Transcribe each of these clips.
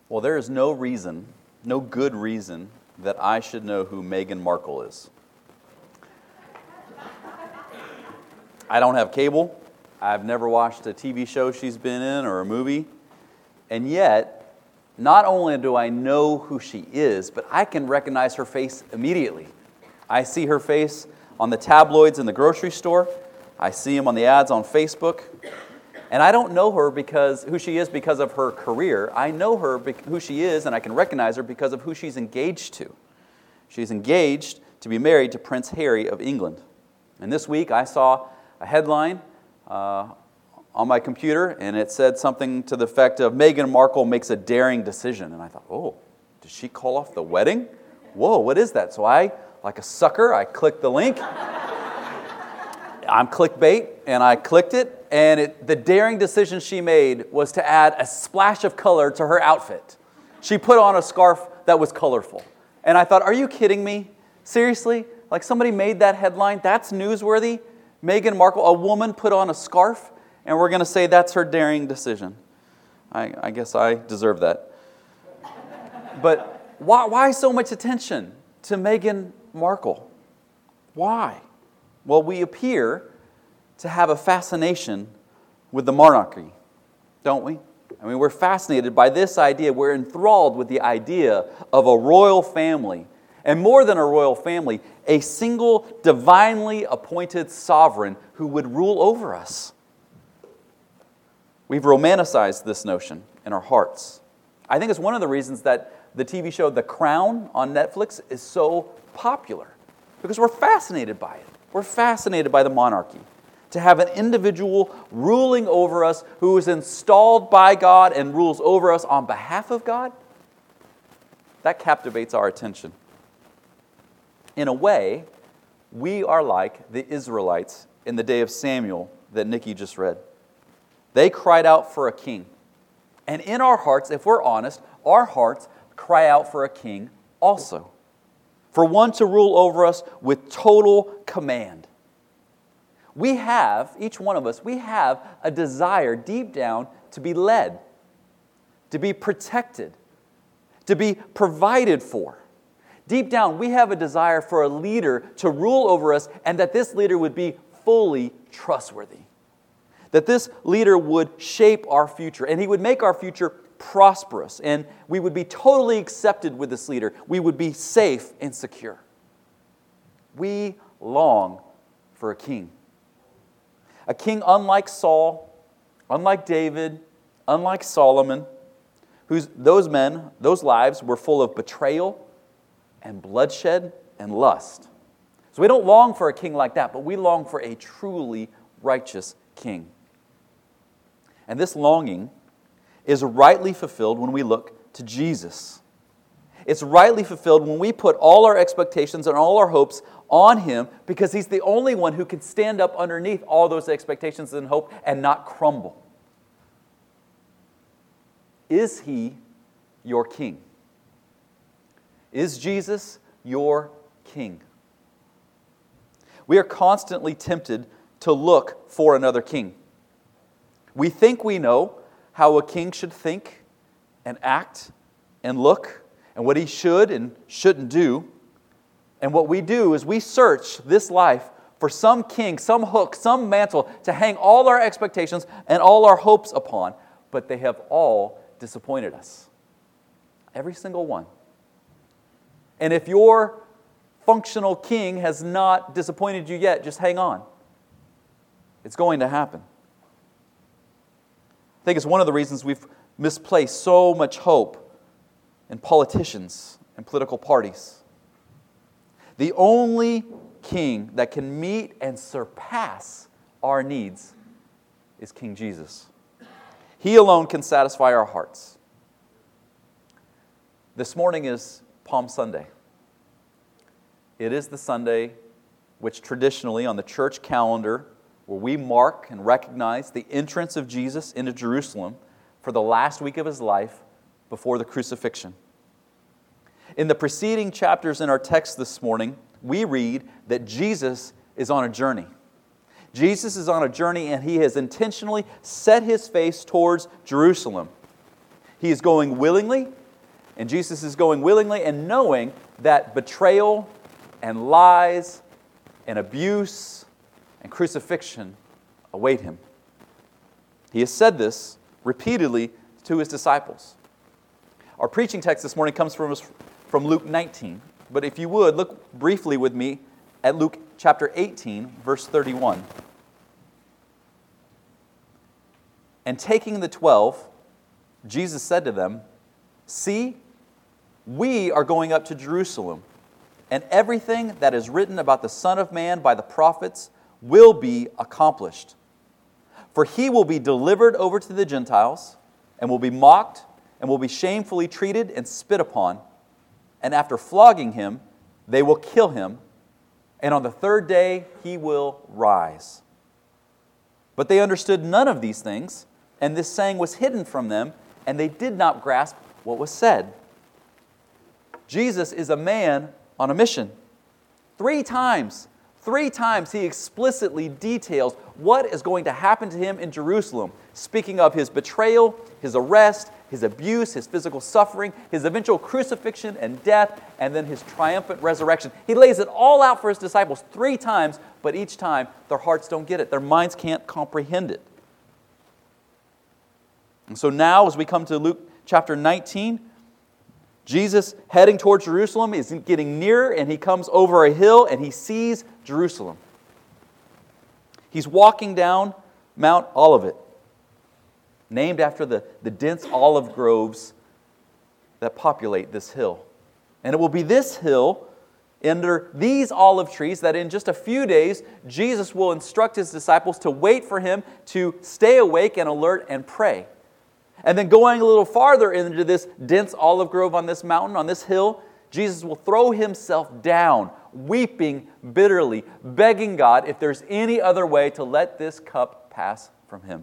Well, there is no reason, no good reason, that I should know who Meghan Markle is. I don't have cable. I've never watched a TV show she's been in or a movie. And yet, not only do I know who she is, but I can recognize her face immediately. I see her face on the tabloids in the grocery store. I see him on the ads on Facebook. And I don't know her who she is because of her career. I know her who she is, and I can recognize her because of who she's engaged to. She's engaged to be married to Prince Harry of England. And this week I saw a headline on my computer, and it said something to the effect of, Meghan Markle makes a daring decision. And I thought, oh, did she call off the wedding? Whoa, what is that? So I, like a sucker, I clicked the link. I'm clickbait, and I clicked it. And the daring decision she made was to add a splash of color to her outfit. She put on a scarf that was colorful. And I thought, are you kidding me? Seriously? Like somebody made that headline? That's newsworthy? Meghan Markle, a woman, put on a scarf? And we're going to say that's her daring decision. I guess I deserve that. But why so much attention to Meghan Markle? Why? Well, we appear to have a fascination with the monarchy, don't we? I mean, we're fascinated by this idea. We're enthralled with the idea of a royal family. And more than a royal family, a single divinely appointed sovereign who would rule over us. We've romanticized this notion in our hearts. I think it's one of the reasons that the TV show The Crown on Netflix is so popular, because we're fascinated by it. We're fascinated by the monarchy. To have an individual ruling over us who is installed by God and rules over us on behalf of God, that captivates our attention. In a way, we are like the Israelites in the day of Samuel that Nikki just read. They cried out for a king. And in our hearts, if we're honest, our hearts cry out for a king also. For one to rule over us with total command. We have, each one of us, we have a desire deep down to be led, to be protected, to be provided for. Deep down, we have a desire for a leader to rule over us, and that this leader would be fully trustworthy. That this leader would shape our future, and he would make our future prosperous, and we would be totally accepted with this leader. We would be safe and secure. We long for a king. A king unlike Saul, unlike David, unlike Solomon, those lives were full of betrayal and bloodshed and lust. So we don't long for a king like that, but we long for a truly righteous king. And this longing is rightly fulfilled when we look to Jesus. It's rightly fulfilled when we put all our expectations and all our hopes on Him, because He's the only one who can stand up underneath all those expectations and hope and not crumble. Is He your King? Is Jesus your King? We are constantly tempted to look for another king. We think we know how a king should think and act and look, and what he should and shouldn't do. And what we do is we search this life for some king, some hook, some mantle to hang all our expectations and all our hopes upon, but they have all disappointed us. Every single one. And if your functional king has not disappointed you yet, just hang on. It's going to happen. I think it's one of the reasons we've misplaced so much hope in politicians and political parties. The only king that can meet and surpass our needs is King Jesus. He alone can satisfy our hearts. This morning is Palm Sunday. It is the Sunday which traditionally on the church calendar, where we mark and recognize the entrance of Jesus into Jerusalem for the last week of His life before the crucifixion. In the preceding chapters in our text this morning, we read that Jesus is on a journey. Jesus is on a journey, and He has intentionally set His face towards Jerusalem. He is going willingly, And Jesus is going willingly and knowing that betrayal and lies and abuse and crucifixion await him. He has said this repeatedly to his disciples. Our preaching text this morning comes from Luke 19. But if you would, look briefly with me at Luke chapter 18, verse 31. And taking the 12, Jesus said to them, "See, we are going up to Jerusalem, and everything that is written about the Son of Man by the prophets will be accomplished. For he will be delivered over to the Gentiles, and will be mocked, and will be shamefully treated and spit upon. And after flogging him, they will kill him, and on the third day he will rise." But they understood none of these things, and this saying was hidden from them, and they did not grasp what was said. Jesus is a man on a mission. Three times he explicitly details what is going to happen to him in Jerusalem, speaking of his betrayal, his arrest, his abuse, his physical suffering, his eventual crucifixion and death, and then his triumphant resurrection. He lays it all out for his disciples 3 times, but each time their hearts don't get it. Their minds can't comprehend it. And so now, as we come to Luke chapter 19, Jesus heading toward Jerusalem is getting nearer, and he comes over a hill and he sees Jerusalem. He's walking down Mount Olivet, named after the dense olive groves that populate this hill. And it will be this hill, under these olive trees, that in just a few days, Jesus will instruct his disciples to wait for him, to stay awake and alert and pray. And then going a little farther into this dense olive grove on this mountain, on this hill, Jesus will throw himself down, weeping bitterly, begging God if there's any other way to let this cup pass from him.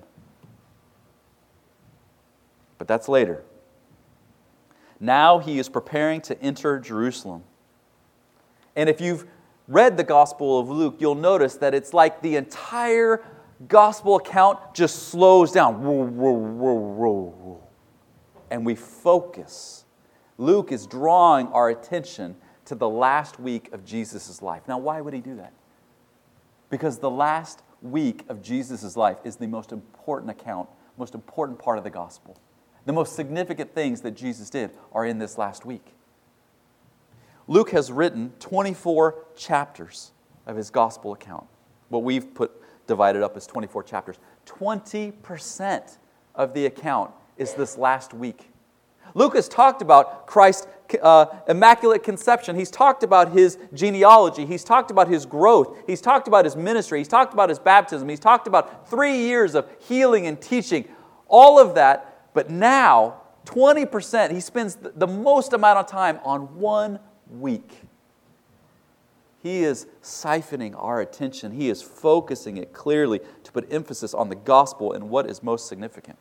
But that's later. Now he is preparing to enter Jerusalem. And if you've read the Gospel of Luke, you'll notice that it's like the entire Gospel account just slows down. Whoa, whoa, whoa, whoa, whoa. And we focus. Luke is drawing our attention to the last week of Jesus' life. Now, why would he do that? Because the last week of Jesus' life is the most important account, most important part of the Gospel. The most significant things that Jesus did are in this last week. Luke has written 24 chapters of his Gospel account. What we've divided up as 24 chapters. 20% of the account is this last week. Luke has talked about Christ's immaculate conception. He's talked about his genealogy. He's talked about his growth. He's talked about his ministry. He's talked about his baptism. He's talked about 3 years of healing and teaching. All of that. But now, 20%, he spends the most amount of time on 1 week. He is siphoning our attention. He is focusing it clearly to put emphasis on the gospel and what is most significant.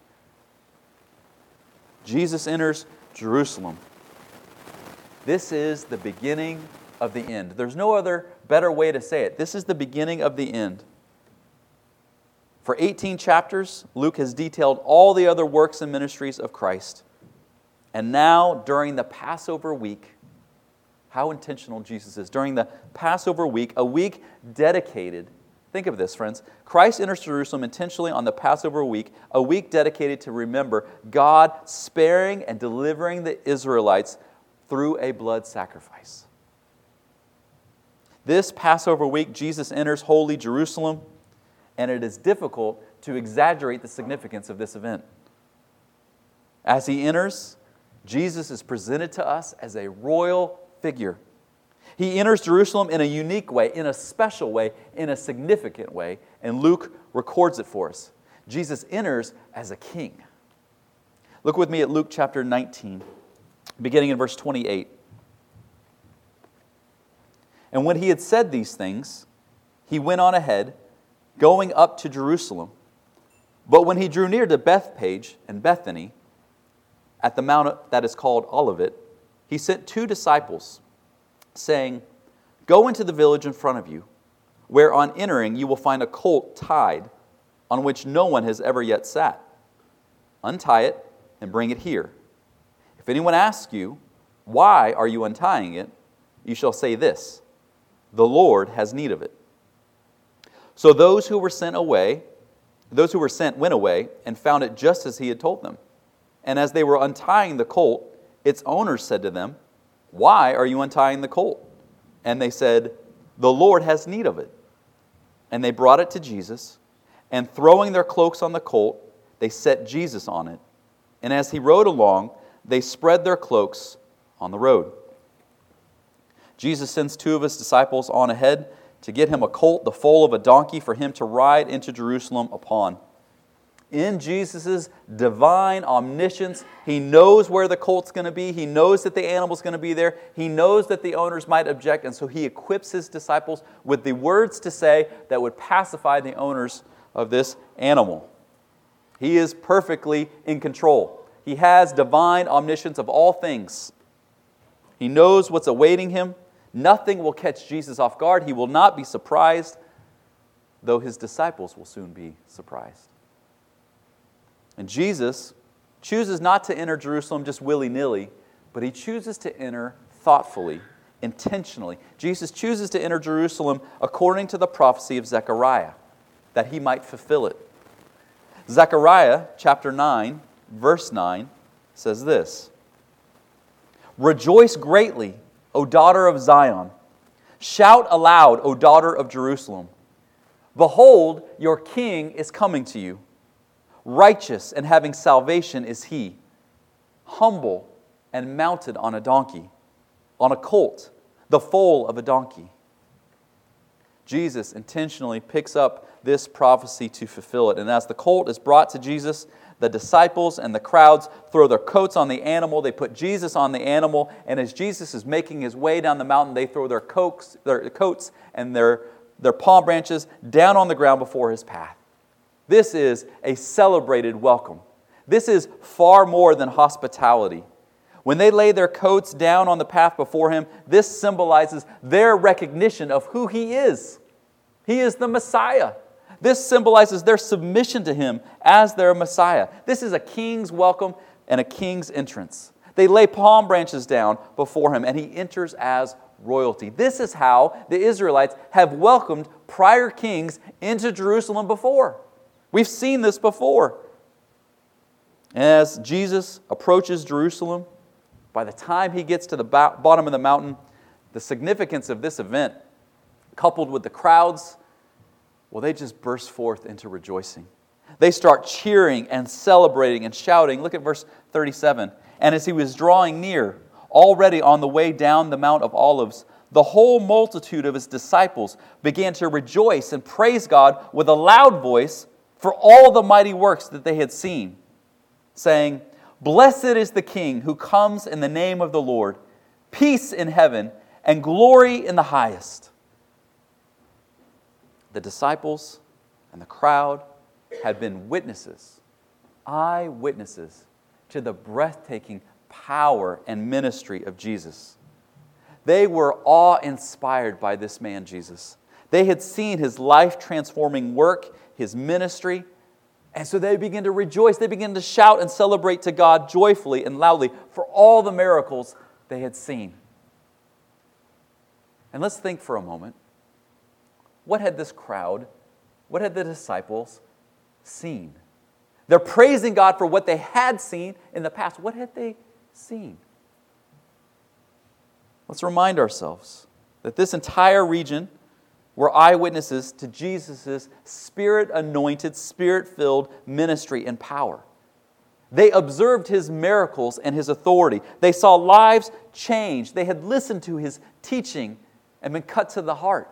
Jesus enters Jerusalem. This is the beginning of the end. There's no other better way to say it. This is the beginning of the end. For 18 chapters, Luke has detailed all the other works and ministries of Christ. And now, during the Passover week, how intentional Jesus is. During the Passover week, a week dedicated, think of this, friends. Christ enters Jerusalem intentionally on the Passover week, a week dedicated to remember God sparing and delivering the Israelites through a blood sacrifice. This Passover week, Jesus enters holy Jerusalem, and it is difficult to exaggerate the significance of this event. As he enters, Jesus is presented to us as a royal figure. He enters Jerusalem in a unique way, in a special way, in a significant way, and Luke records it for us. Jesus enters as a king. Look with me at Luke chapter 19, beginning in verse 28. And when he had said these things, he went on ahead, going up to Jerusalem. But when he drew near to Bethphage and Bethany, at the mount that is called Olivet, he sent 2 disciples, saying, "Go into the village in front of you, where on entering you will find a colt tied, on which no one has ever yet sat. Untie it and bring it here. If anyone asks you, Why are you untying it? You shall say this, the Lord has need of it. So those who were sent went away and found it just as he had told them. And as they were untying the colt, its owners said to them, why are you untying the colt? And they said, the Lord has need of it. And they brought it to Jesus, and throwing their cloaks on the colt, they set Jesus on it. And as he rode along, they spread their cloaks on the road. Jesus sends 2 of his disciples on ahead to get him a colt, the foal of a donkey, for him to ride into Jerusalem upon. In Jesus' divine omniscience, he knows where the colt's going to be. He knows that the animal's going to be there. He knows that the owners might object, and so he equips his disciples with the words to say that would pacify the owners of this animal. He is perfectly in control. He has divine omniscience of all things. He knows what's awaiting him. Nothing will catch Jesus off guard. He will not be surprised, though his disciples will soon be surprised. And Jesus chooses not to enter Jerusalem just willy-nilly, but he chooses to enter thoughtfully, intentionally. Jesus chooses to enter Jerusalem according to the prophecy of Zechariah, that he might fulfill it. Zechariah chapter 9, verse 9 says this, rejoice greatly, O daughter of Zion. Shout aloud, O daughter of Jerusalem. Behold, your king is coming to you. Righteous and having salvation is he, humble and mounted on a donkey, on a colt, the foal of a donkey. Jesus intentionally picks up this prophecy to fulfill it. And as the colt is brought to Jesus, the disciples and the crowds throw their coats on the animal. They put Jesus on the animal. And as Jesus is making his way down the mountain, they throw their coats and their palm branches down on the ground before his path. This is a celebrated welcome. This is far more than hospitality. When they lay their coats down on the path before him, this symbolizes their recognition of who he is. He is the Messiah. This symbolizes their submission to him as their Messiah. This is a king's welcome and a king's entrance. They lay palm branches down before him, and he enters as royalty. This is how the Israelites have welcomed prior kings into Jerusalem before. We've seen this before. As Jesus approaches Jerusalem, by the time he gets to the bottom of the mountain, the significance of this event, coupled with the crowds, well, they just burst forth into rejoicing. They start cheering and celebrating and shouting. Look at verse 37. And as he was drawing near, already on the way down the Mount of Olives, the whole multitude of his disciples began to rejoice and praise God with a loud voice for all the mighty works that they had seen, saying, blessed is the King who comes in the name of the Lord, peace in heaven and glory in the highest. The disciples and the crowd had been witnesses, eyewitnesses to the breathtaking power and ministry of Jesus. They were awe-inspired by this man, Jesus. They had seen his life-transforming work, his ministry, and so they begin to rejoice. They begin to shout and celebrate to God joyfully and loudly for all the miracles they had seen. And let's think for a moment. What had this crowd, what had the disciples seen? They're praising God for what they had seen in the past. What had they seen? Let's remind ourselves that this entire region were eyewitnesses to Jesus' Spirit-anointed, Spirit-filled ministry and power. They observed his miracles and his authority. They saw lives change. They had listened to his teaching and been cut to the heart.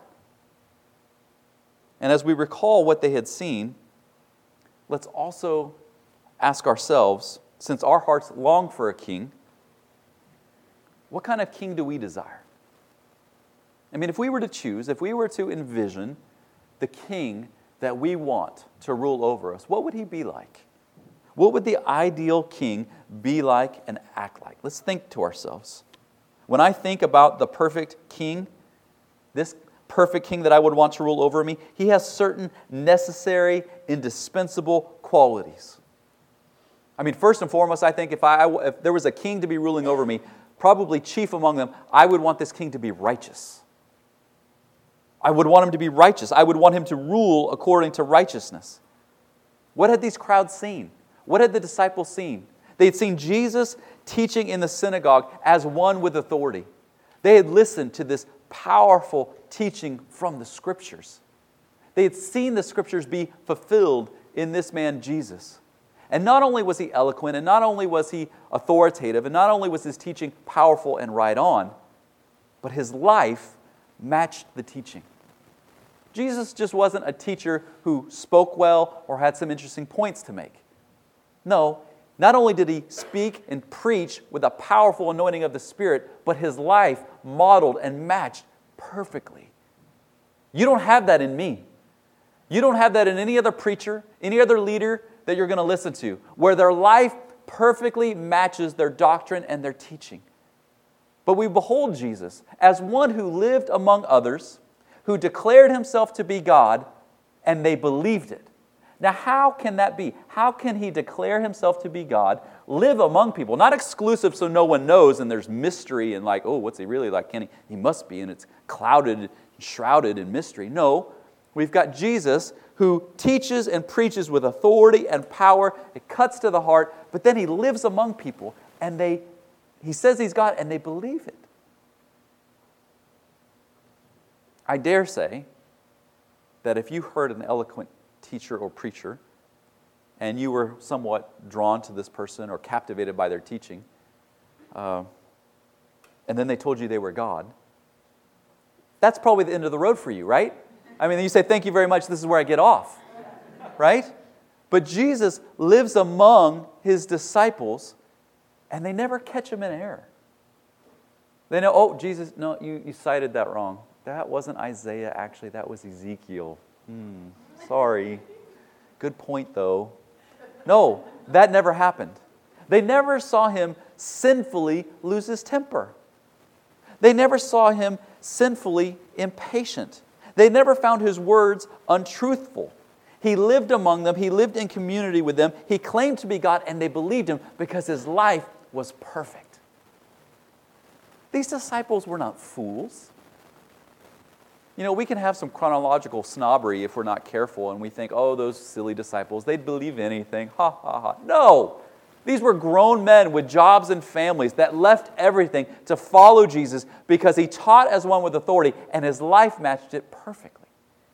And as we recall what they had seen, let's also ask ourselves, since our hearts long for a king, what kind of king do we desire? I mean, if we were to choose, if we were to envision the king that we want to rule over us, what would he be like? What would the ideal king be like and act like? Let's think to ourselves. When I think about the perfect king, this perfect king that I would want to rule over me, he has certain necessary, indispensable qualities. I mean, first and foremost, I think if there was a king to be ruling over me, probably chief among them, I would want this king to be righteous. I would want him to be righteous. I would want him to rule according to righteousness. What had these crowds seen? What had the disciples seen? They had seen Jesus teaching in the synagogue as one with authority. They had listened to this powerful teaching from the Scriptures. They had seen the Scriptures be fulfilled in this man Jesus. And not only was he eloquent, and not only was he authoritative, and not only was his teaching powerful and right on, but his life matched the teaching. Jesus just wasn't a teacher who spoke well or had some interesting points to make. No, not only did he speak and preach with a powerful anointing of the Spirit, but his life modeled and matched perfectly. You don't have that in me. You don't have that in any other preacher, any other leader that you're going to listen to, where their life perfectly matches their doctrine and their teaching. But we behold Jesus as one who lived among others, who declared himself to be God, and they believed it. Now, how can that be? How can he declare himself to be God, live among people, not exclusive so no one knows and there's mystery and like, oh, what's he really like? He must be, and it's clouded, shrouded in mystery. No, we've got Jesus who teaches and preaches with authority and power. It cuts to the heart, but then he lives among people, and he says he's God, and they believe it. I dare say that if you heard an eloquent teacher or preacher, and you were somewhat drawn to this person or captivated by their teaching, and then they told you they were God, that's probably the end of the road for you, right? I mean, you say, thank you very much, this is where I get off, right? But Jesus lives among his disciples, and they never catch him in error. They know, oh, Jesus, no, you cited that wrong. That wasn't Isaiah, actually, that was Ezekiel. Sorry. Good point, though. No, that never happened. They never saw him sinfully lose his temper. They never saw him sinfully impatient. They never found his words untruthful. He lived among them. He lived in community with them. He claimed to be God, and they believed him because his life was perfect. These disciples were not fools. You know, we can have some chronological snobbery if we're not careful, and we think, oh, those silly disciples, they'd believe anything. Ha, ha, ha. No! These were grown men with jobs and families that left everything to follow Jesus because he taught as one with authority, and his life matched it perfectly.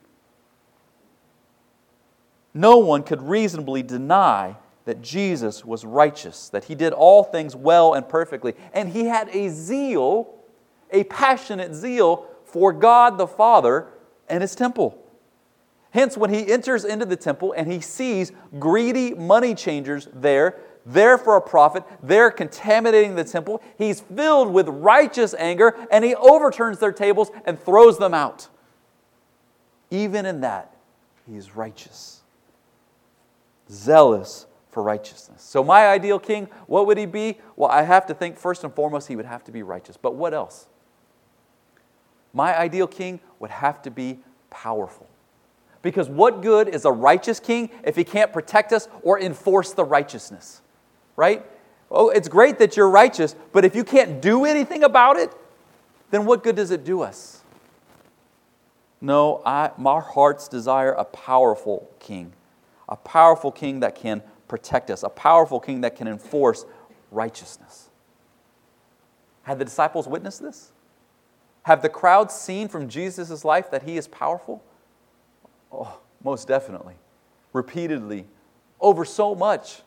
No one could reasonably deny that Jesus was righteous, that he did all things well and perfectly, and he had a zeal, a passionate zeal for God the Father and his temple. Hence, when he enters into the temple and he sees greedy money changers there for a profit, they're contaminating the temple, he's filled with righteous anger, and he overturns their tables and throws them out. Even in that, he is righteous. Zealous for righteousness. So my ideal king, what would he be? Well, I have to think first and foremost he would have to be righteous. But what else? My ideal king would have to be powerful. Because what good is a righteous king if he can't protect us or enforce the righteousness? Right? Oh, it's great that you're righteous, but if you can't do anything about it, then what good does it do us? No, my heart's desire a powerful king. A powerful king that can protect us. A powerful king that can enforce righteousness. Had the disciples witnessed this? Have the crowds seen from Jesus' life that he is powerful? Oh, most definitely. Repeatedly. Over so much.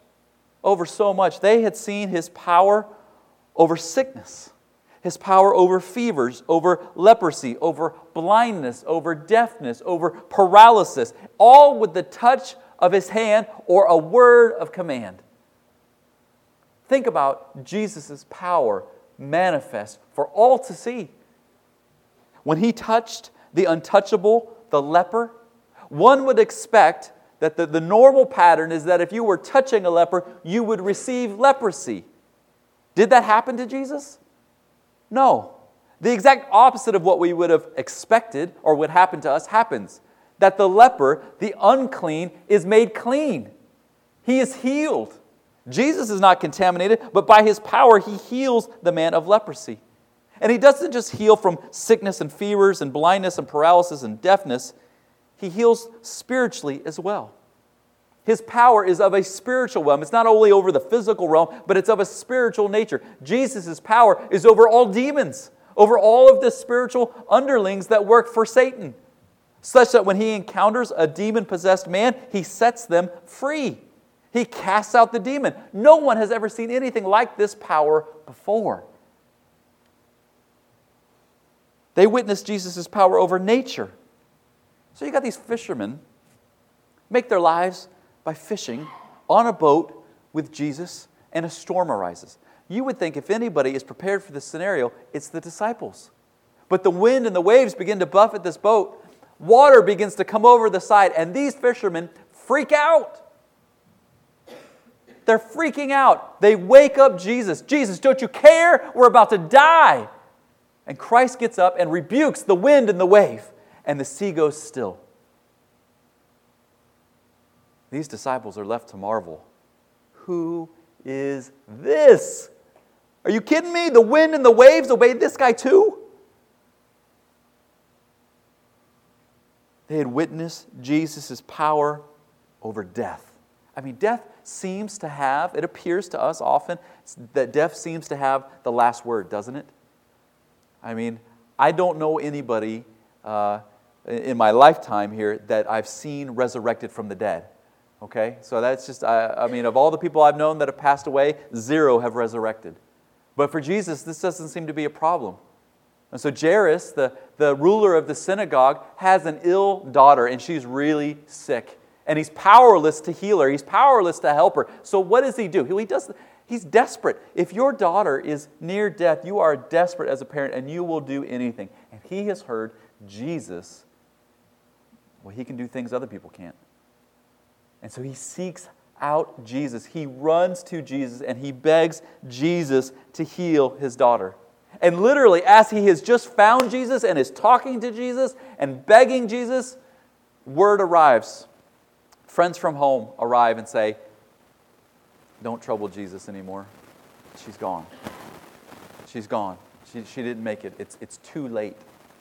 They had seen his power over sickness. His power over fevers, over leprosy, over blindness, over deafness, over paralysis. All with the touch of his hand or a word of command. Think about Jesus' power manifest for all to see. When he touched the untouchable, the leper, one would expect that the normal pattern is that if you were touching a leper, you would receive leprosy. Did that happen to Jesus? No. The exact opposite of what we would have expected or would happen to us happens. That the leper, the unclean, is made clean. He is healed. Jesus is not contaminated, but by His power He heals the man of leprosy. And He doesn't just heal from sickness and fevers and blindness and paralysis and deafness. He heals spiritually as well. His power is of a spiritual realm. It's not only over the physical realm, but it's of a spiritual nature. Jesus' power is over all demons, over all of the spiritual underlings that work for Satan, such that when He encounters a demon-possessed man, He sets them free. He casts out the demon. No one has ever seen anything like this power before. They witnessed Jesus' power over nature. So you got these fishermen make their lives by fishing on a boat with Jesus, and a storm arises. You would think if anybody is prepared for this scenario, it's the disciples. But the wind and the waves begin to buffet this boat. Water begins to come over the side, and these fishermen freak out. They're freaking out. They wake up Jesus. Jesus, don't you care? We're about to die. And Christ gets up and rebukes the wind and the wave, and the sea goes still. These disciples are left to marvel. Who is this? Are you kidding me? The wind and the waves obeyed this guy too? They had witnessed Jesus' power over death. I mean, death seems to have, it appears to us often, that death seems to have the last word, doesn't it? I mean, I don't know anybody in my lifetime here that I've seen resurrected from the dead. Okay? So that's just, I mean, of all the people I've known that have passed away, 0 have resurrected. But for Jesus, this doesn't seem to be a problem. And so Jairus, the ruler of the synagogue, has an ill daughter, and she's really sick. And he's powerless to heal her. He's powerless to help her. So what does he do? He's desperate. If your daughter is near death, you are desperate as a parent, and you will do anything. And he has heard Jesus, well, He can do things other people can't. And so he seeks out Jesus. He runs to Jesus, and he begs Jesus to heal his daughter. And literally, as he has just found Jesus and is talking to Jesus and begging Jesus, word arrives. Friends from home arrive and say, don't trouble Jesus anymore. She's gone. She's gone. She didn't make it. It's too late.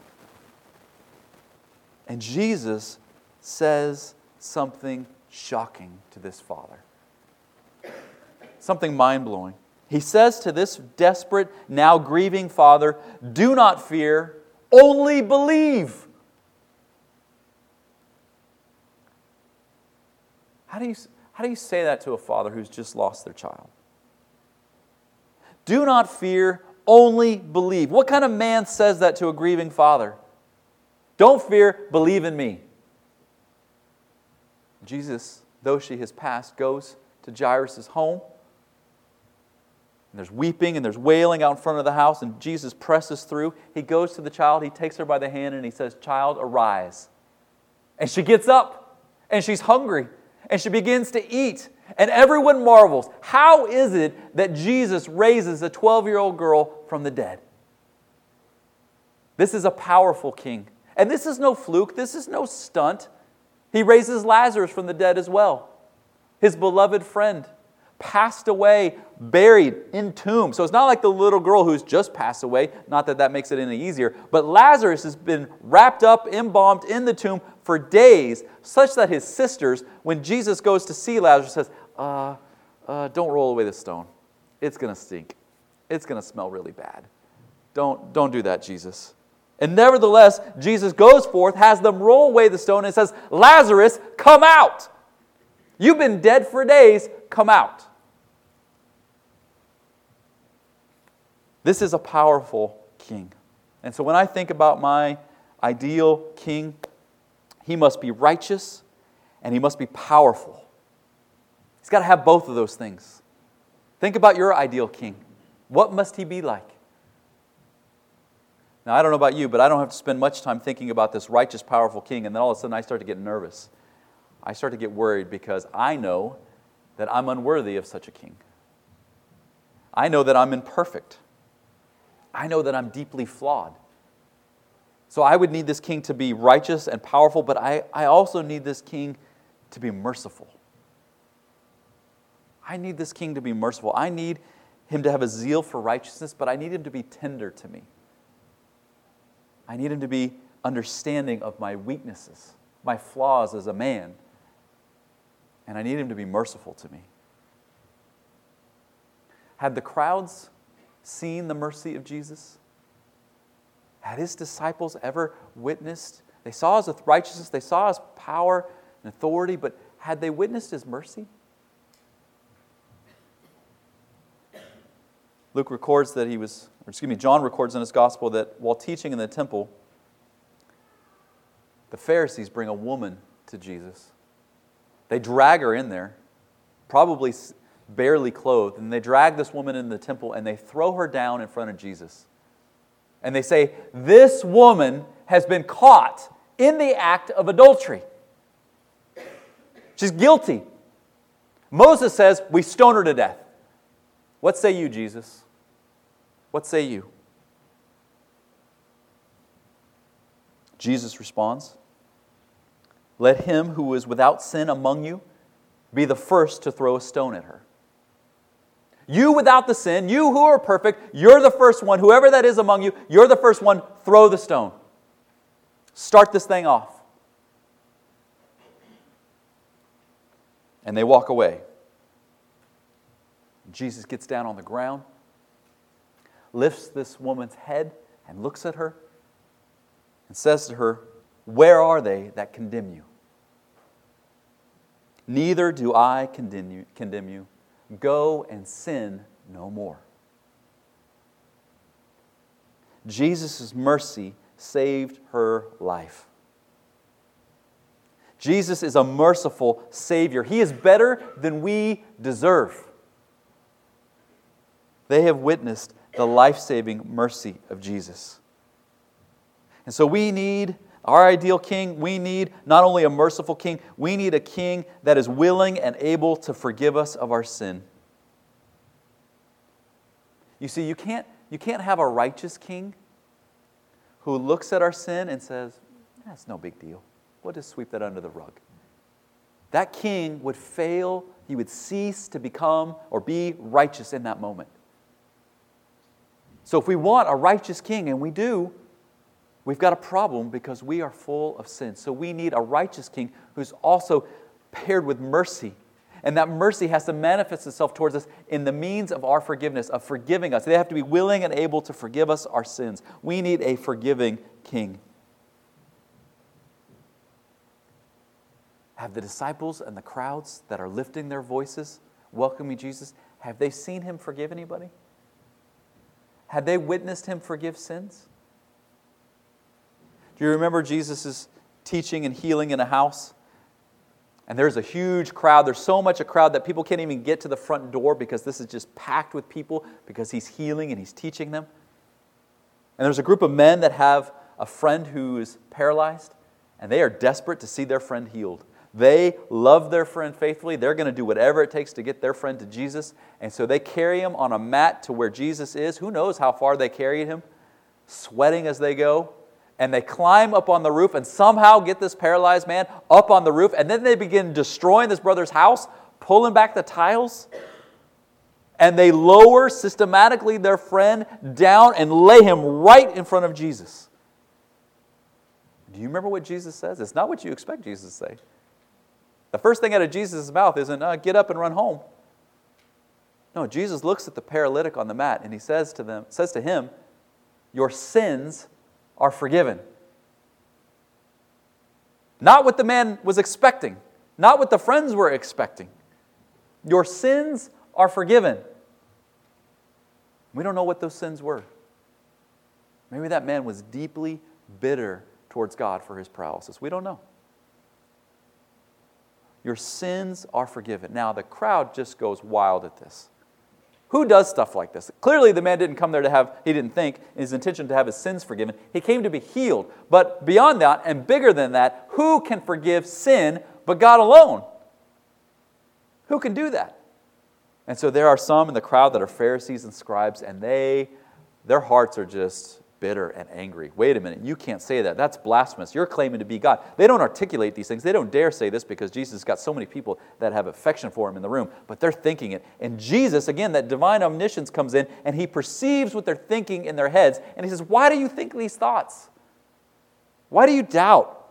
And Jesus says something shocking to this father. Something mind-blowing. He says to this desperate, now grieving father, do not fear, only believe. How do you say that to a father who's just lost their child? Do not fear, only believe. What kind of man says that to a grieving father? Don't fear, believe in me. Jesus, though she has passed, goes to Jairus' home. And there's weeping and there's wailing out in front of the house, and Jesus presses through. He goes to the child, he takes her by the hand, and he says, child, arise. And she gets up, and she's hungry, and she begins to eat. And everyone marvels. How is it that Jesus raises a 12-year-old girl from the dead? This is a powerful king. And this is no fluke. This is no stunt. He raises Lazarus from the dead as well. His beloved friend passed away, buried in tomb. So it's not like the little girl who's just passed away. Not that that makes it any easier. But Lazarus has been wrapped up, embalmed in the tomb for days, such that his sisters, when Jesus goes to see Lazarus, says, don't roll away the stone. It's going to stink. It's going to smell really bad. Don't do that, Jesus. And nevertheless, Jesus goes forth, has them roll away the stone, and says, Lazarus, come out. You've been dead for days. Come out. This is a powerful king. And so when I think about my ideal king, he must be righteous and he must be powerful. He's got to have both of those things. Think about your ideal king. What must he be like? Now, I don't know about you, but I don't have to spend much time thinking about this righteous, powerful king, and then all of a sudden I start to get nervous. I start to get worried because I know that I'm unworthy of such a king. I know that I'm imperfect. I know that I'm deeply flawed. So I would need this king to be righteous and powerful, but I also need this king to be merciful. I need this king to be merciful. I need him to have a zeal for righteousness, but I need him to be tender to me. I need him to be understanding of my weaknesses, my flaws as a man. And I need him to be merciful to me. Had the crowds seen the mercy of Jesus? Had his disciples ever witnessed? They saw his righteousness, they saw his power and authority, but had they witnessed his mercy? John records in his gospel that while teaching in the temple, the Pharisees bring a woman to Jesus. They drag her in there, probably barely clothed, and they drag this woman in the temple and they throw her down in front of Jesus. And they say, "This woman has been caught in the act of adultery. She's guilty." Moses says, "We stone her to death." What say you, Jesus? What say you? Jesus responds, "Let him who is without sin among you be the first to throw a stone at her." You without the sin, you who are perfect, you're the first one. Whoever that is among you, you're the first one. Throw the stone. Start this thing off. And they walk away. Jesus gets down on the ground, lifts this woman's head and looks at her and says to her, "Where are they that condemn you? Neither do I condemn you. Go and sin no more." Jesus' mercy saved her life. Jesus is a merciful Savior. He is better than we deserve. They have witnessed the life-saving mercy of Jesus. And so we need our ideal king. We need not only a merciful king, we need a king that is willing and able to forgive us of our sin. You see, you can't have a righteous king who looks at our sin and says, "That's no big deal. We'll just sweep that under the rug." That king would fail. He would cease to become or be righteous in that moment. So if we want a righteous king, and we do, we've got a problem because we are full of sin. So we need a righteous king who's also paired with mercy. And that mercy has to manifest itself towards us in the means of our forgiveness, of forgiving us. They have to be willing and able to forgive us our sins. We need a forgiving king. Have the disciples and the crowds that are lifting their voices, welcoming Jesus, have they seen him forgive anybody? Had they witnessed him forgive sins? Do you remember Jesus' teaching and healing in a house? And there's a huge crowd. There's so much a crowd that people can't even get to the front door because this is just packed with people because he's healing and he's teaching them. And there's a group of men that have a friend who is paralyzed, and they are desperate to see their friend healed. They love their friend faithfully. They're going to do whatever it takes to get their friend to Jesus. And so they carry him on a mat to where Jesus is. Who knows how far they carried him, sweating as they go. And they climb up on the roof and somehow get this paralyzed man up on the roof. And then they begin destroying this brother's house, pulling back the tiles. And they lower systematically their friend down and lay him right in front of Jesus. Do you remember what Jesus says? It's not what you expect Jesus to say. The first thing out of Jesus' mouth isn't, "Get up and run home." No, Jesus looks at the paralytic on the mat and he says to him, "Your sins are forgiven." Not what the man was expecting. Not what the friends were expecting. Your sins are forgiven. We don't know what those sins were. Maybe that man was deeply bitter towards God for his paralysis. We don't know. Your sins are forgiven. Now, the crowd just goes wild at this. Who does stuff like this? Clearly, the man didn't come there he didn't think his intention to have his sins forgiven. He came to be healed. But beyond that, and bigger than that, who can forgive sin but God alone? Who can do that? And so there are some in the crowd that are Pharisees and scribes, and their hearts are just bitter and angry. Wait a minute, you can't say that. That's blasphemous. You're claiming to be God. They don't articulate these things. They don't dare say this because Jesus has got so many people that have affection for him in the room, but they're thinking it. And Jesus, again, that divine omniscience comes in, and he perceives what they're thinking in their heads, and he says, why do you think these thoughts? Why do you doubt?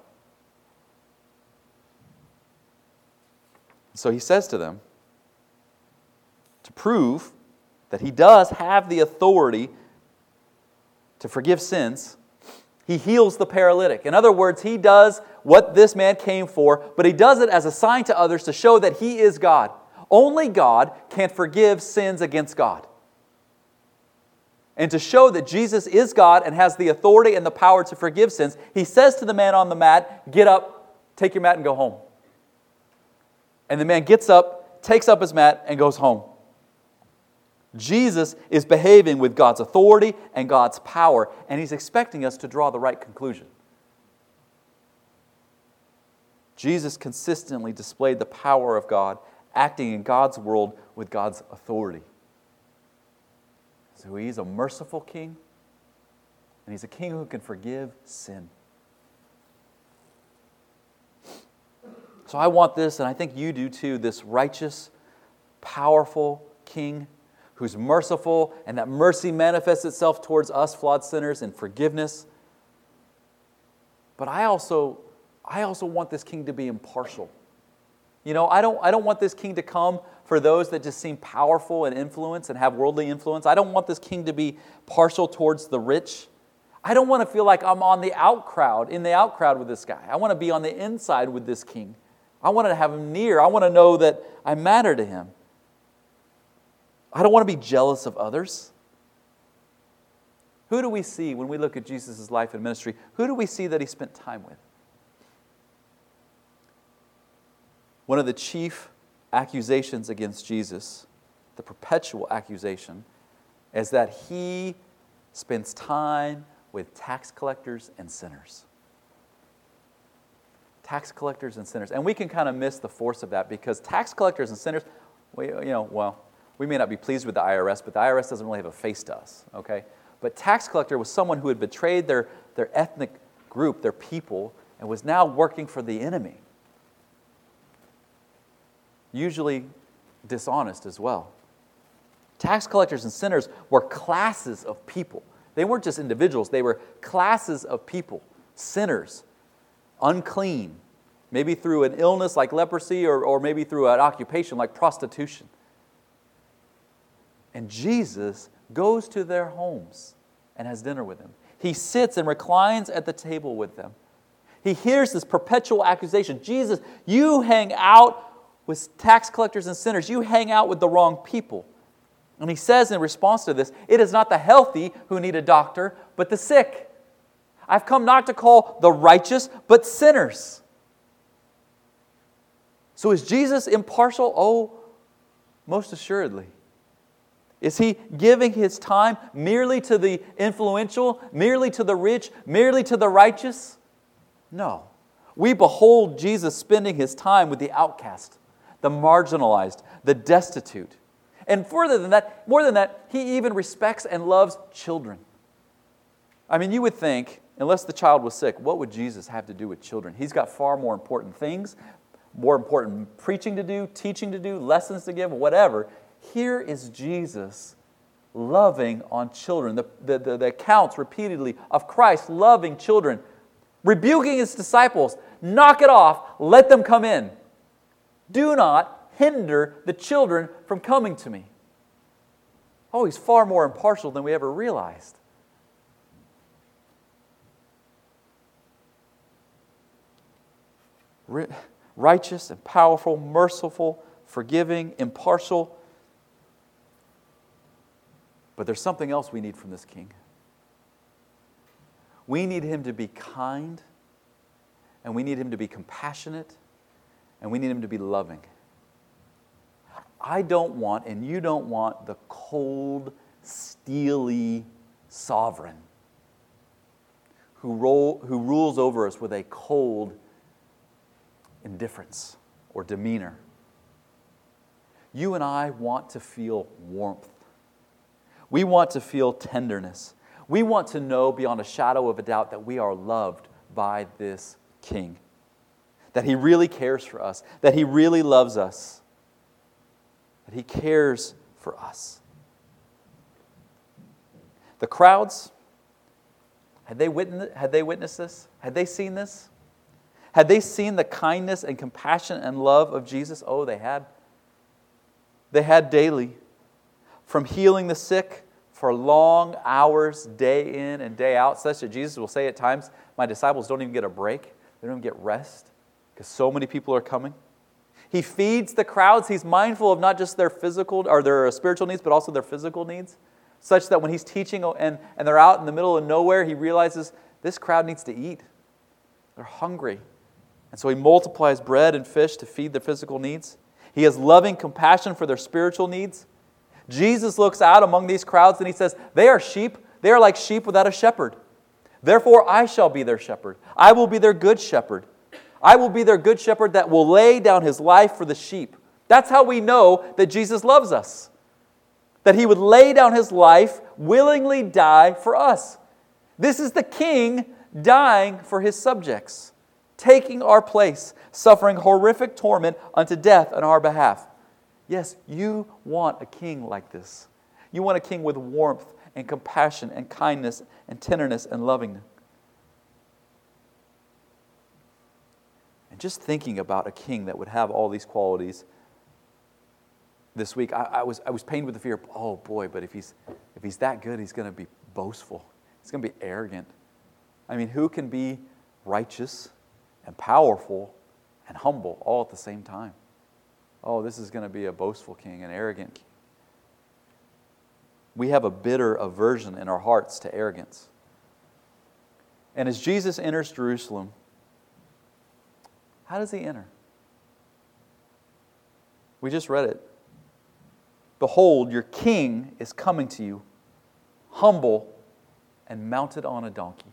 So he says to them, to prove that he does have the authority to forgive sins, he heals the paralytic. In other words, he does what this man came for, but he does it as a sign to others to show that he is God. Only God can forgive sins against God. And to show that Jesus is God and has the authority and the power to forgive sins, he says to the man on the mat, get up, take your mat and go home. And the man gets up, takes up his mat, and goes home. Jesus is behaving with God's authority and God's power, and he's expecting us to draw the right conclusion. Jesus consistently displayed the power of God, acting in God's world with God's authority. So he's a merciful king, and he's a king who can forgive sin. So I want this, and I think you do too, this righteous, powerful king who's merciful, and that mercy manifests itself towards us flawed sinners in forgiveness. But I also want this king to be impartial. You know, I don't want this king to come for those that just seem powerful and influence and have worldly influence. I don't want this king to be partial towards the rich. I don't want to feel like I'm in the out crowd with this guy. I want to be on the inside with this king. I want to have him near. I want to know that I matter to him. I don't want to be jealous of others. Who do we see when we look at Jesus' life and ministry? Who do we see that he spent time with? One of the chief accusations against Jesus, the perpetual accusation, is that he spends time with tax collectors and sinners. Tax collectors and sinners. And we can kind of miss the force of that because tax collectors and sinners, we may not be pleased with the IRS, but the IRS doesn't really have a face to us, okay? But tax collector was someone who had betrayed their ethnic group, their people, and was now working for the enemy. Usually dishonest as well. Tax collectors and sinners were classes of people. They weren't just individuals, they were classes of people. Sinners, unclean, maybe through an illness like leprosy or maybe through an occupation like prostitution. And Jesus goes to their homes and has dinner with them. He sits and reclines at the table with them. He hears this perpetual accusation. Jesus, you hang out with tax collectors and sinners. You hang out with the wrong people. And he says in response to this, it is not the healthy who need a doctor, but the sick. I've come not to call the righteous, but sinners. So is Jesus impartial? Oh, most assuredly. Is he giving his time merely to the influential, merely to the rich, merely to the righteous? No. We behold Jesus spending his time with the outcast, the marginalized, the destitute. And more than that, he even respects and loves children. I mean, you would think, unless the child was sick, what would Jesus have to do with children? He's got far more important things, more important preaching to do, teaching to do, lessons to give, whatever. Here is Jesus loving on children. The accounts repeatedly of Christ loving children, rebuking his disciples. Knock it off. Let them come in. Do not hinder the children from coming to me. Oh, he's far more impartial than we ever realized. Righteous and powerful, merciful, forgiving, impartial. But there's something else we need from this king. We need him to be kind, and we need him to be compassionate, and we need him to be loving. I don't want, and you don't want, the cold, steely sovereign who rules over us with a cold indifference or demeanor. You and I want to feel warmth. We want to feel tenderness. We want to know beyond a shadow of a doubt that we are loved by this King, that He really cares for us, that He really loves us, that He cares for us. The crowds, had they witnessed this? Had they seen this? Had they seen the kindness and compassion and love of Jesus? Oh, they had. They had daily. From healing the sick for long hours, day in and day out, such that Jesus will say at times, my disciples don't even get a break. They don't even get rest because so many people are coming. He feeds the crowds. He's mindful of not just their physical or their spiritual needs, but also their physical needs, such that when He's teaching and they're out in the middle of nowhere, He realizes this crowd needs to eat. They're hungry. And so He multiplies bread and fish to feed their physical needs. He has loving compassion for their spiritual needs. Jesus looks out among these crowds and He says, they are sheep. They are like sheep without a shepherd. Therefore I shall be their shepherd. I will be their good shepherd. I will be their good shepherd that will lay down His life for the sheep. That's how we know that Jesus loves us. That He would lay down His life, willingly die for us. This is the King dying for His subjects, taking our place, suffering horrific torment unto death on our behalf. Yes, you want a King like this. You want a King with warmth and compassion and kindness and tenderness and lovingness. And just thinking about a King that would have all these qualities this week, I was pained with the fear, oh boy, but if he's that good, He's going to be boastful. He's going to be arrogant. I mean, who can be righteous and powerful and humble all at the same time? Oh, this is going to be a boastful king, an arrogant king. We have a bitter aversion in our hearts to arrogance. And as Jesus enters Jerusalem, how does He enter? We just read it. Behold, your King is coming to you, humble and mounted on a donkey.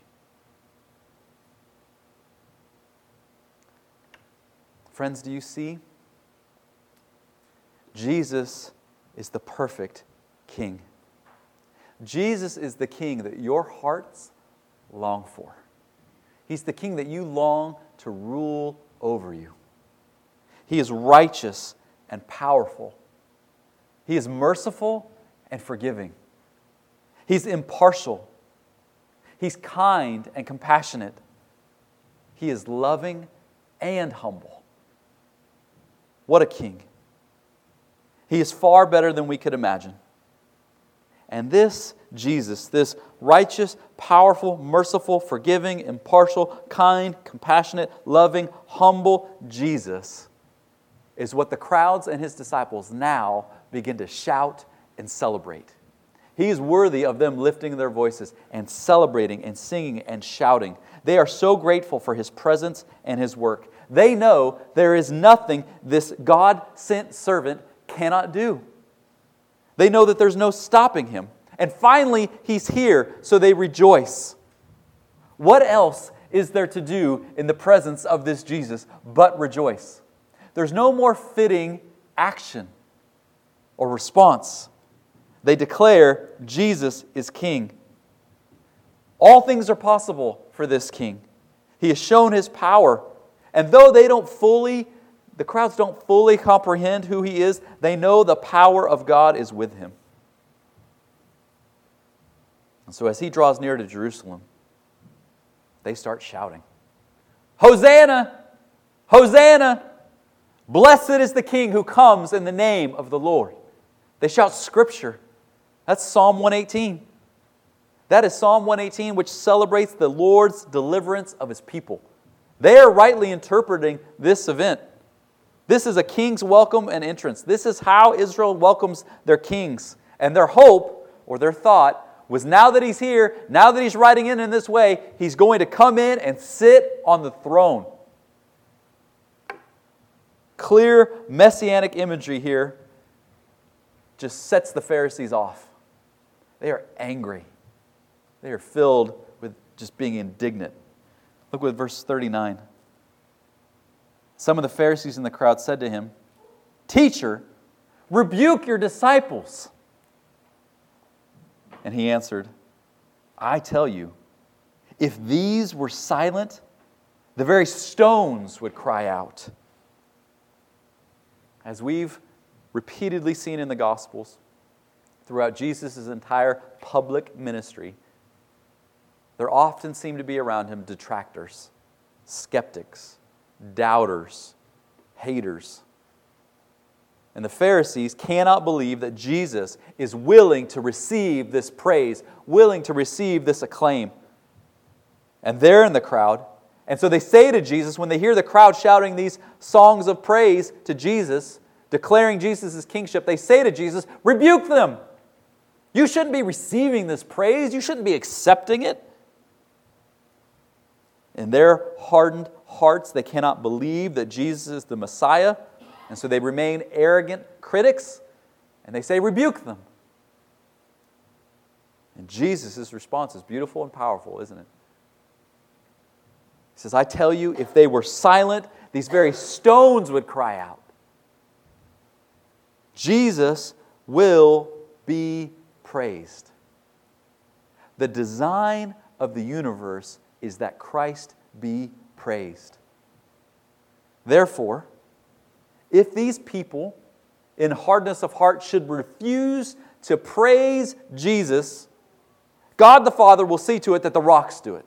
Friends, do you see? Jesus is the perfect King. Jesus is the King that your hearts long for. He's the King that you long to rule over you. He is righteous and powerful. He is merciful and forgiving. He's impartial. He's kind and compassionate. He is loving and humble. What a King. He is far better than we could imagine. And this Jesus, this righteous, powerful, merciful, forgiving, impartial, kind, compassionate, loving, humble Jesus is what the crowds and His disciples now begin to shout and celebrate. He is worthy of them lifting their voices and celebrating and singing and shouting. They are so grateful for His presence and His work. They know there is nothing this God-sent servant cannot do. They know that there's no stopping Him. And finally, He's here, so they rejoice. What else is there to do in the presence of this Jesus but rejoice? There's no more fitting action or response. They declare Jesus is King. All things are possible for this King. He has shown His power. And though the crowds don't fully comprehend who He is, they know the power of God is with Him. And so as He draws near to Jerusalem, they start shouting, Hosanna! Hosanna! Blessed is the King who comes in the name of the Lord. They shout Scripture. That's Psalm 118. That is Psalm 118, which celebrates the Lord's deliverance of His people. They are rightly interpreting this event. This is a king's welcome and entrance. This is how Israel welcomes their kings. And their hope, or their thought, was now that He's here, now that He's riding in this way, He's going to come in and sit on the throne. Clear messianic imagery here just sets the Pharisees off. They are angry. They are filled with just being indignant. Look with verse 39. Some of the Pharisees in the crowd said to Him, Teacher, rebuke your disciples. And He answered, I tell you, if these were silent, the very stones would cry out. As we've repeatedly seen in the Gospels, throughout Jesus' entire public ministry, there often seem to be around him detractors, skeptics, doubters, haters. And the Pharisees cannot believe that Jesus is willing to receive this praise, willing to receive this acclaim. And they're in the crowd. And so they say to Jesus, when they hear the crowd shouting these songs of praise to Jesus, declaring Jesus' kingship, they say to Jesus, rebuke them. You shouldn't be receiving this praise. You shouldn't be accepting it. In their hardened hearts, they cannot believe that Jesus is the Messiah. And so they remain arrogant critics, and they say, rebuke them. And Jesus' response is beautiful and powerful, isn't it? He says, I tell you, if they were silent, these very stones would cry out. Jesus will be praised. The design of the universe is that Christ be praised. Therefore, if these people in hardness of heart should refuse to praise Jesus, God the Father will see to it that the rocks do it.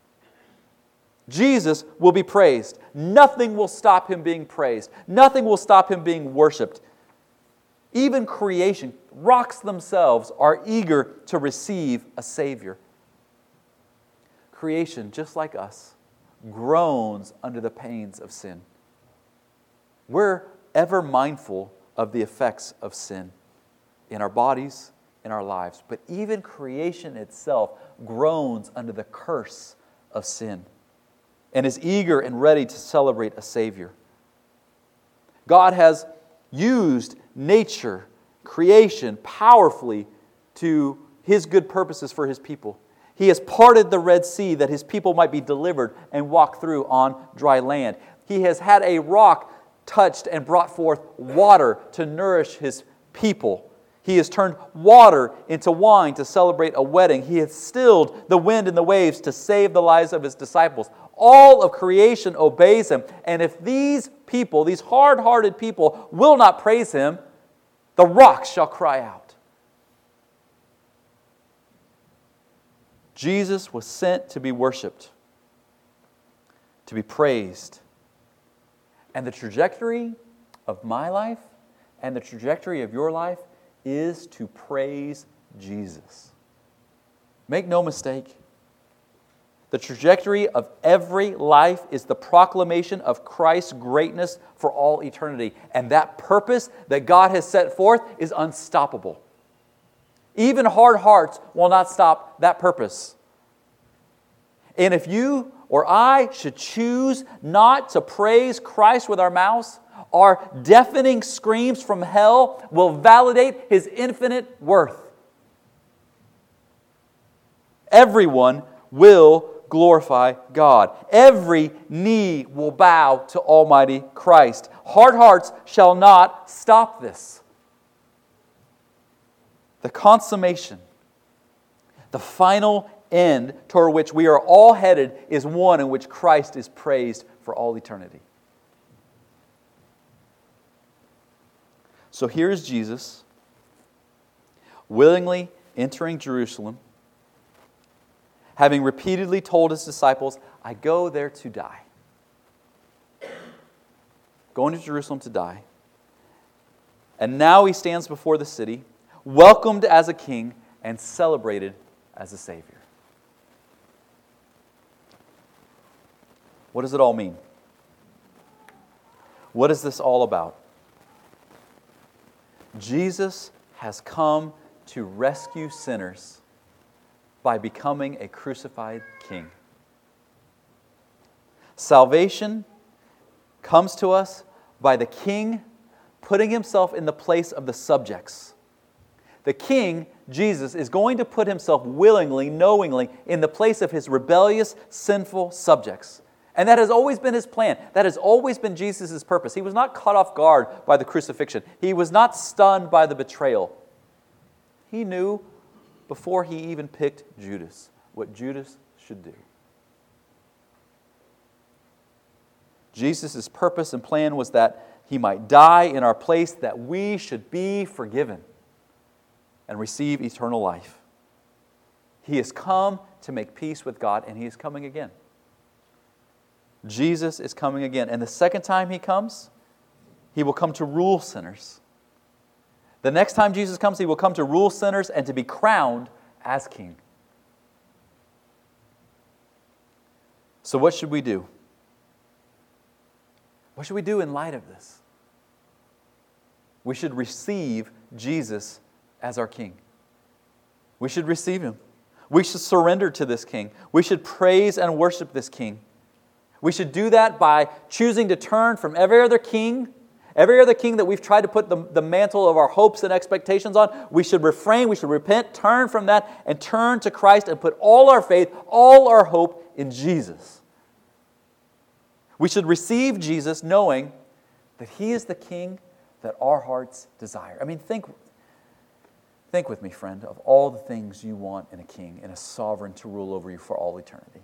Jesus will be praised. Nothing will stop Him being praised. Nothing will stop Him being worshipped. Even creation, rocks themselves, are eager to receive a Savior. Creation, just like us, groans under the pains of sin. We're ever mindful of the effects of sin in our bodies, in our lives. But even creation itself groans under the curse of sin and is eager and ready to celebrate a Savior. God has used nature, creation, powerfully to His good purposes for His people. He has parted the Red Sea that His people might be delivered and walk through on dry land. He has had a rock touched and brought forth water to nourish His people. He has turned water into wine to celebrate a wedding. He has stilled the wind and the waves to save the lives of His disciples. All of creation obeys Him. And if these people, these hard-hearted people, will not praise Him, the rocks shall cry out. Jesus was sent to be worshipped, to be praised. And the trajectory of my life and the trajectory of your life is to praise Jesus. Make no mistake. The trajectory of every life is the proclamation of Christ's greatness for all eternity. And that purpose that God has set forth is unstoppable. Even hard hearts will not stop that purpose. And if you or I should choose not to praise Christ with our mouths, our deafening screams from hell will validate His infinite worth. Everyone will glorify God. Every knee will bow to Almighty Christ. Hard hearts shall not stop this. The consummation, the final end toward which we are all headed, is one in which Christ is praised for all eternity. So here's Jesus willingly entering Jerusalem, having repeatedly told His disciples, I go there to die. Going to Jerusalem to die. And now He stands before the city, welcomed as a king and celebrated as a Savior. What does it all mean? What is this all about? Jesus has come to rescue sinners by becoming a crucified king. Salvation comes to us by the king putting Himself in the place of the subjects. The king, Jesus, is going to put Himself willingly, knowingly, in the place of His rebellious, sinful subjects. And that has always been His plan. That has always been Jesus' purpose. He was not caught off guard by the crucifixion. He was not stunned by the betrayal. He knew before He even picked Judas, what Judas should do. Jesus' purpose and plan was that He might die in our place, that we should be forgiven and receive eternal life. He has come to make peace with God, and He is coming again. Jesus is coming again. And the second time He comes, He will come to rule sinners. The next time Jesus comes, He will come to rule sinners and to be crowned as King. So what should we do? What should we do in light of this? We should receive Jesus as our King. We should receive Him. We should surrender to this King. We should praise and worship this King. We should do that by choosing to turn from every other king that we've tried to put the mantle of our hopes and expectations on. We should refrain, we should repent, turn from that, and turn to Christ and put all our faith, all our hope in Jesus. We should receive Jesus knowing that He is the King that our hearts desire. I mean, think with me, friend, of all the things you want in a king, in a sovereign to rule over you for all eternity.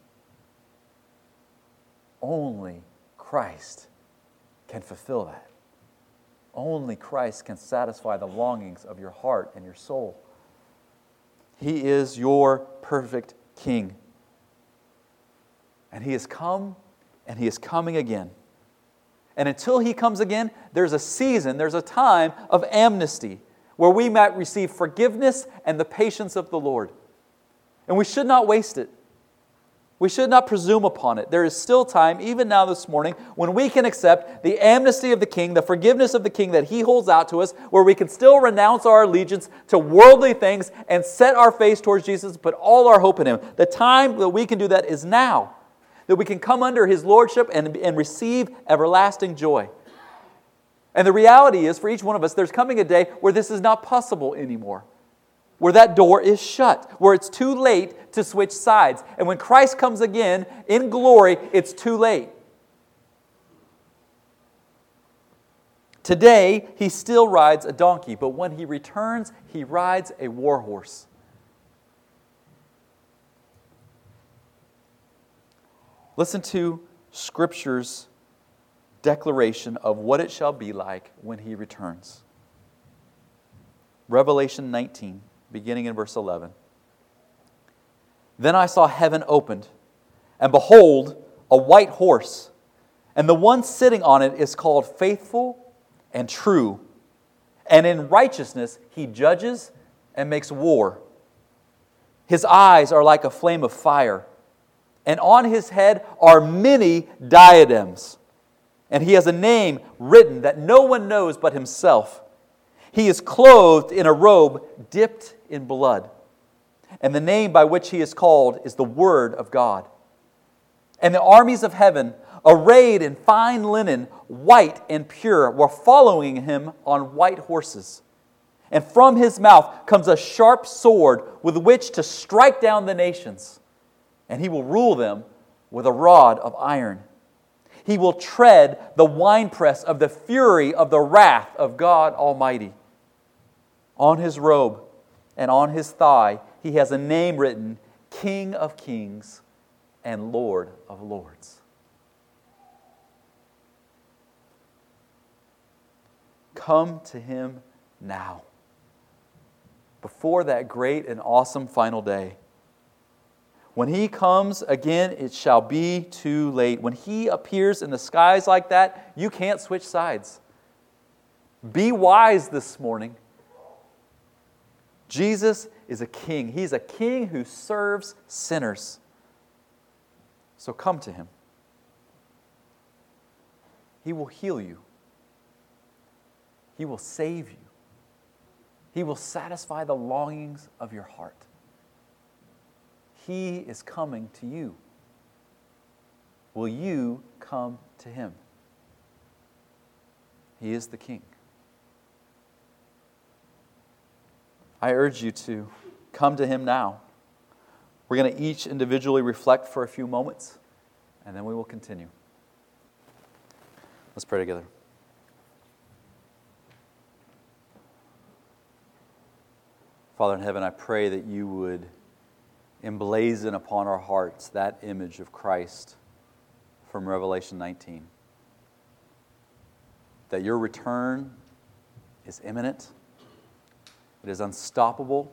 Only Christ can fulfill that. Only Christ can satisfy the longings of your heart and your soul. He is your perfect King. And He has come, and He is coming again. And until He comes again, there's a season, there's a time of amnesty where we might receive forgiveness and the patience of the Lord. And we should not waste it. We should not presume upon it. There is still time, even now this morning, when we can accept the amnesty of the King, the forgiveness of the King that He holds out to us, where we can still renounce our allegiance to worldly things and set our face towards Jesus and put all our hope in Him. The time that we can do that is now, that we can come under His Lordship and receive everlasting joy. And the reality is, for each one of us, there's coming a day where this is not possible anymore. Where that door is shut, where it's too late to switch sides. And when Christ comes again in glory, it's too late. Today, He still rides a donkey, but when He returns, He rides a war horse. Listen to Scripture's declaration of what it shall be like when He returns. Revelation 19. Beginning in verse 11. Then I saw heaven opened, and behold, a white horse, and the one sitting on it is called Faithful and True, and in righteousness He judges and makes war. His eyes are like a flame of fire, and on His head are many diadems, and He has a name written that no one knows but Himself. He is clothed in a robe dipped in blood. And the name by which He is called is the Word of God. And the armies of heaven, arrayed in fine linen, white and pure, were following Him on white horses. And from His mouth comes a sharp sword with which to strike down the nations. And He will rule them with a rod of iron. He will tread the winepress of the fury of the wrath of God Almighty. On His robe and on His thigh, He has a name written, King of Kings and Lord of Lords. Come to Him now, before that great and awesome final day. When He comes again, it shall be too late. When He appears in the skies like that, you can't switch sides. Be wise this morning. Jesus is a King. He's a King who serves sinners. So come to Him. He will heal you. He will save you. He will satisfy the longings of your heart. He is coming to you. Will you come to Him? He is the King. I urge you to come to Him now. We're going to each individually reflect for a few moments, and then we will continue. Let's pray together. Father in heaven, I pray that You would emblazon upon our hearts that image of Christ from Revelation 19. That your return is imminent, it is unstoppable,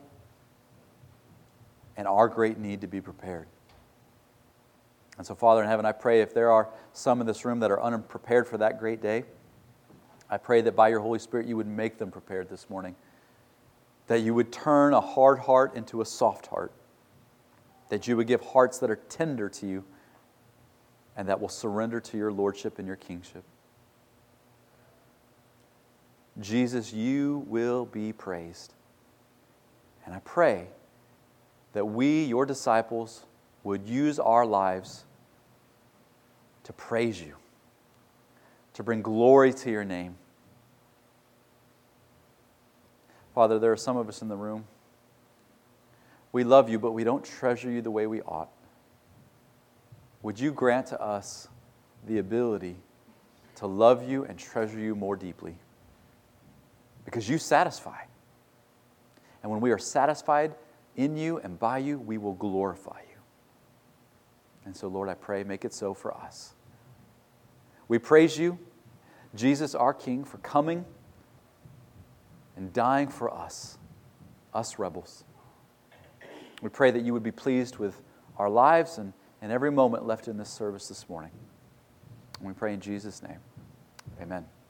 and our great need to be prepared. And so, Father in heaven, I pray if there are some in this room that are unprepared for that great day, I pray that by your Holy Spirit you would make them prepared this morning. That you would turn a hard heart into a soft heart. That you would give hearts that are tender to you and that will surrender to your lordship and your kingship. Jesus, you will be praised. And I pray that we, your disciples, would use our lives to praise you, to bring glory to your name. Father, there are some of us in the room. We love you, but we don't treasure you the way we ought. Would you grant to us the ability to love you and treasure you more deeply? Because you satisfy. And when we are satisfied in you and by you, we will glorify you. And so, Lord, I pray, make it so for us. We praise you, Jesus, our King, for coming and dying for us rebels. We pray that you would be pleased with our lives and every moment left in this service this morning. And we pray in Jesus' name. Amen.